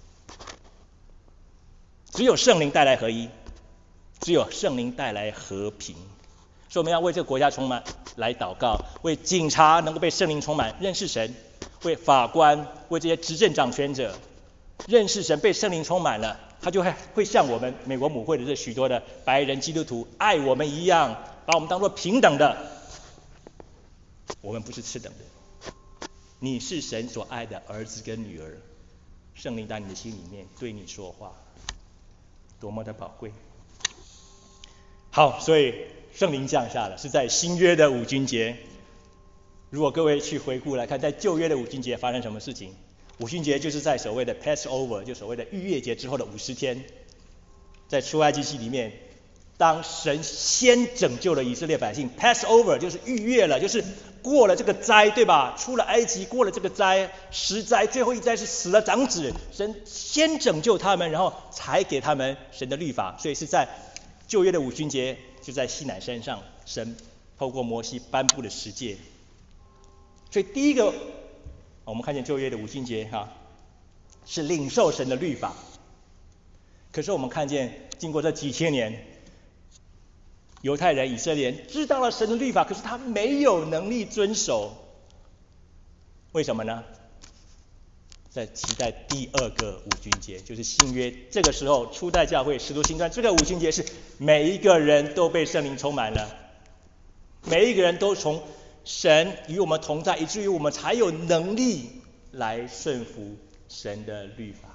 只有圣灵带来合一，只有圣灵带来和平。所以我们要为这个国家充满来祷告，为警察能够被圣灵充满认识神，为法官、为这些执政掌权者认识神，被圣灵充满了，他就会像我们美国母会的这许多的白人基督徒爱我们一样，把我们当作平等的。我们不是次等的，你是神所爱的儿子跟女儿，圣灵在你的心里面对你说话，多么的宝贵。好，所以圣灵降下了，是在新约的五旬节。如果各位去回顾来看，在旧约的五旬节发生什么事情？五旬节就是在所谓的 Passover， 就所谓的逾越节之后的50天，在出埃及记里面，当神先拯救了以色列百姓 ，Passover 就是逾越了，就是过了这个灾，对吧？出了埃及，过了这个灾，10灾，最后一灾是死了长子，神先拯救他们，然后才给他们神的律法，所以是在旧约的五旬节，就在西乃山上，神透过摩西颁布了10诫。所以第一个，我们看见旧约的五旬节是领受神的律法。可是我们看见，经过这几千年，犹太人、以色列人知道了神的律法，可是他没有能力遵守。为什么呢？在期待第二个五旬节，就是新约。这个时候，初代教会使徒行传这个五旬节是每一个人都被圣灵充满了，每一个人都从神与我们同在，以至于我们才有能力来顺服神的律法。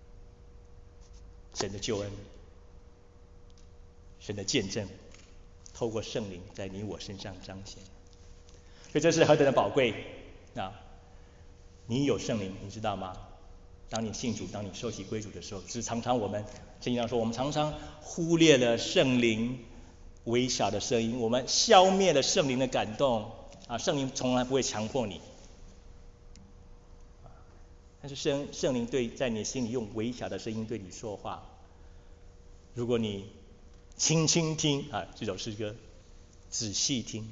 神的救恩，神的见证， 透过圣灵在你我身上彰显。所以这是何等的宝贵啊！你有圣灵，你知道吗？当你信主，当你受洗归主的时候，是常常我们圣经上说，我们常常忽略了圣灵微小的声音，我们消灭了圣灵的感动啊！圣灵从来不会强迫你，但是圣灵在你心里用微小的声音对你说话。如果你轻轻听啊，这首诗歌，仔细听，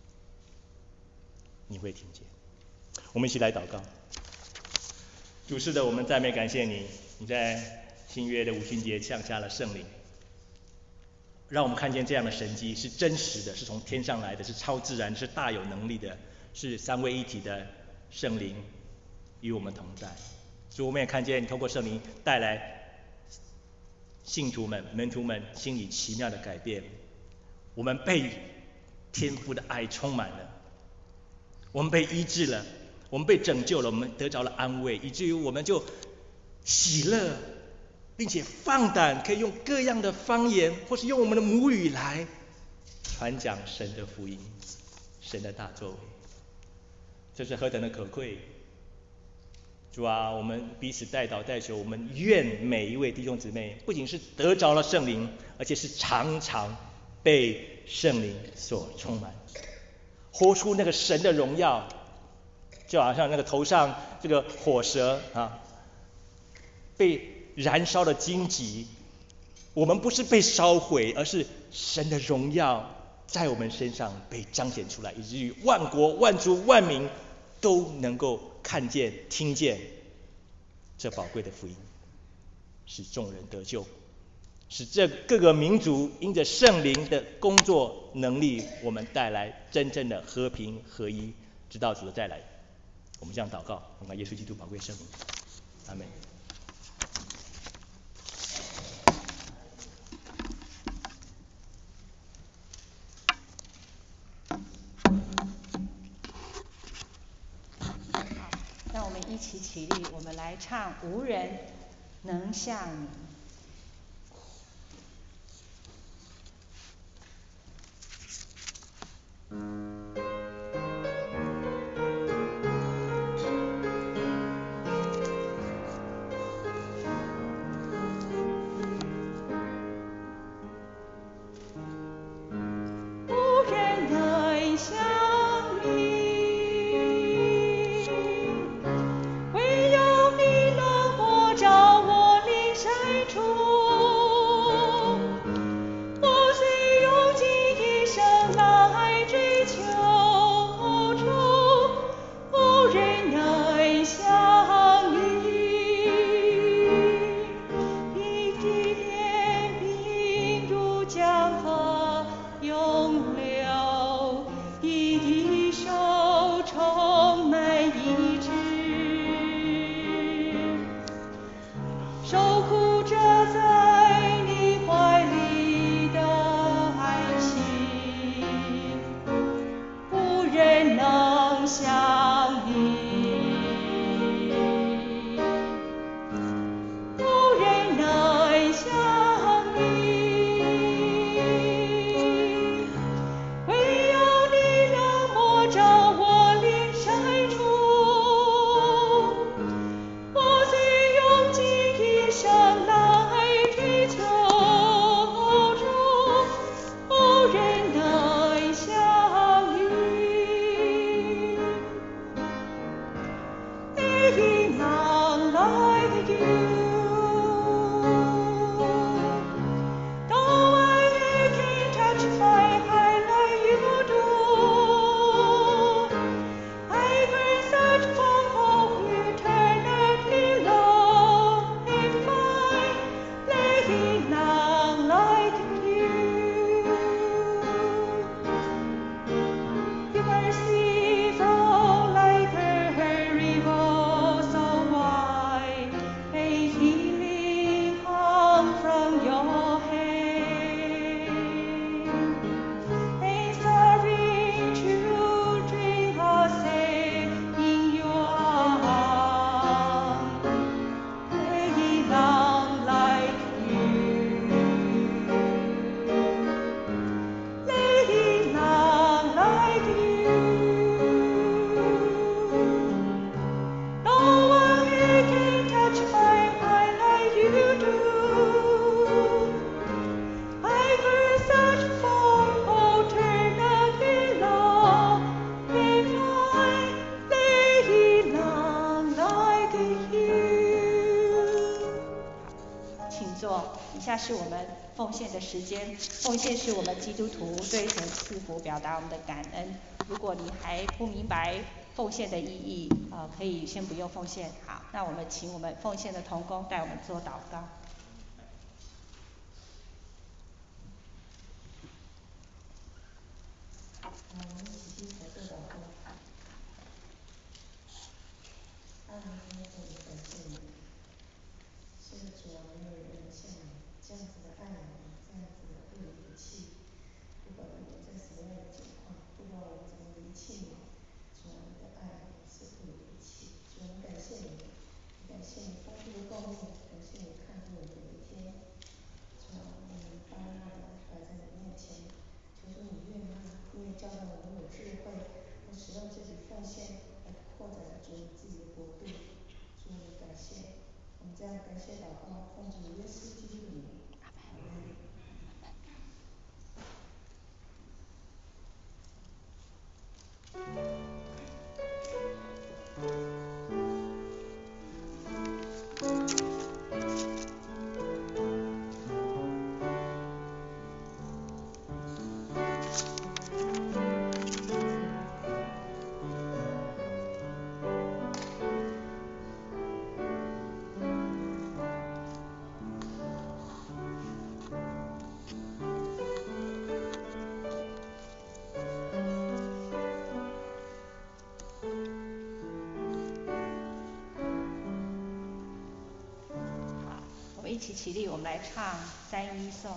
你会听见。我们一起来祷告。主是的，我们赞美感谢你，你在新约的五旬节降下了圣灵，让我们看见这样的神迹是真实的，是从天上来的，是超自然，是大有能力的，是三位一体的圣灵与我们同在。主，我们也看见你透过圣灵带来信徒们、门徒们心里奇妙的改变，我们被天父的爱充满了，我们被医治了，我们被拯救了，我们得着了安慰，以至于我们就喜乐，并且放胆可以用各样的方言，或是用我们的母语来传讲神的福音，神的大作为。这是何等的可贵！主啊，我们彼此代祷代求，我们愿每一位弟兄姊妹不仅是得着了圣灵，而且是常常被圣灵所充满，活出那个神的荣耀，就好像那个头上这个火蛇啊，被燃烧的荆棘，我们不是被烧毁，而是神的荣耀在我们身上被彰显出来，以至于万国万族万民都能够看见听见这宝贵的福音，使众人得救，使这各个民族因着圣灵的工作能力，我们带来真正的和平合一，直到主的再来。我们这样祷告，奉靠耶稣基督宝贵圣名，阿们。 让我们一起起立，我们来唱《无人能像你》。 Praise 下是我们奉献的时间，奉献是我们基督徒对神赐福表达我们的感恩。如果你还不明白奉献的意义，可以先不用奉献。好，那我们请我们奉献的同工带我们做祷告。 我们一起来做祷告。爱我们的主，感谢你，是的主啊，没有人能像你这样子的爱我们，这样子的不离不弃。不管我们在什么样的境况，不管我们怎么离弃你，主啊，你的爱是不离不弃。主啊，感谢你，感谢你丰富的供应，感谢你看顾我们每一天。主啊，我们发纳的摆在你面前，求主你悦纳，因为教导我们有智慧，能使用自己奉献来扩展主你自己的国度。主，我们感谢，我们这样感谢祷告，奉主耶稣基督的名。 我们一起起立，我们来唱3:1颂。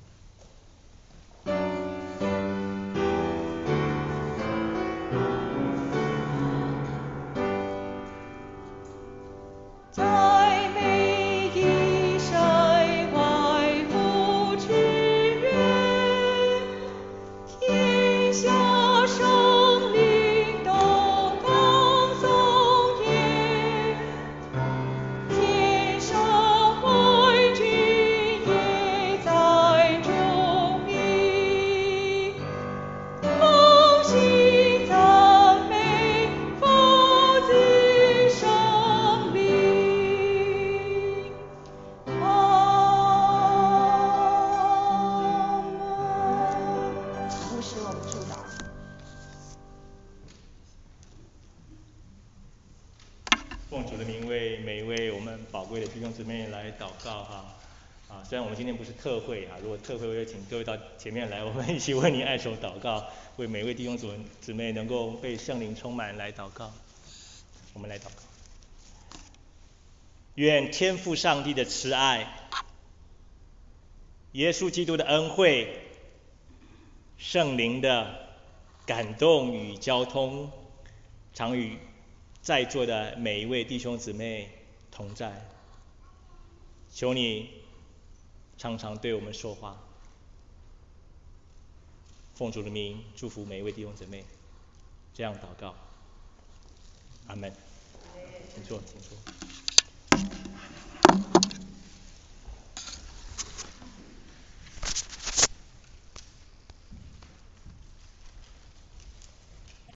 奉主的名为每一位我们宝贵的弟兄姊妹来祷告哈。虽然我们今天不是特会如果特会我就请各位到前面来，我们一起为你按手祷告，为每位弟兄姊妹能够被圣灵充满来祷告。我们来祷告。愿天父上帝的慈爱，耶稣基督的恩惠，圣灵的感动与交通，常与在座的每一位弟兄姊妹同在。求你常常对我们说话。奉主的名祝福每一位弟兄姊妹，这样祷告，阿们。请坐，请坐。